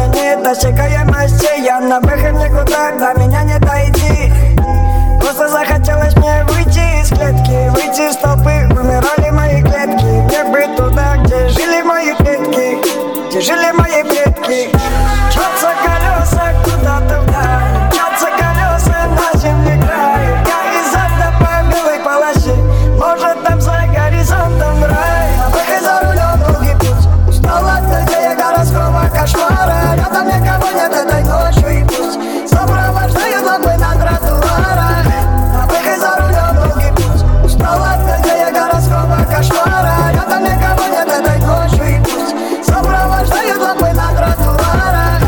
изменит досягаемости. Я на выход никуда, до меня не дойти. Просто захотелось мне выйти из клетки, выйти из толпы, умирали мои клетки. Мне бы туда, где жили мои предки, где жили мои предки. Мчатся колеса куда-то вдаль, мчатся колеса на земле край. Я из ада по белой полосе, может там за горизонтом рай. На выход за рулем долгий путь, устал от людей городского кошмара. Рядом никого нет этой ночью и пусть сопровождают лампы на тротуарах. На выход за рулем долгий путь, устал от людей городского кошмара. Рядом никого нет этой ночью и пусть сопровождают лампы на тротуарах.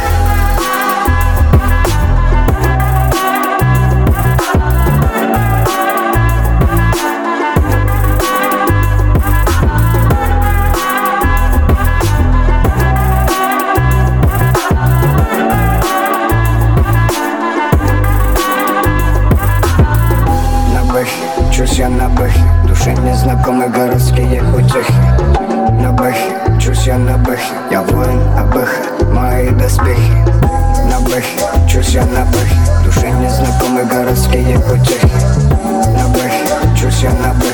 Чусь я на бэхе, душе незнакомые городские утехи. На бэхе, чусь я на бэхе, я воин Абэха, мои доспехи. На бэхе, чусь я на бэхе, душе незнакомые городские утехи. На бэхе, чусь я на бэхе.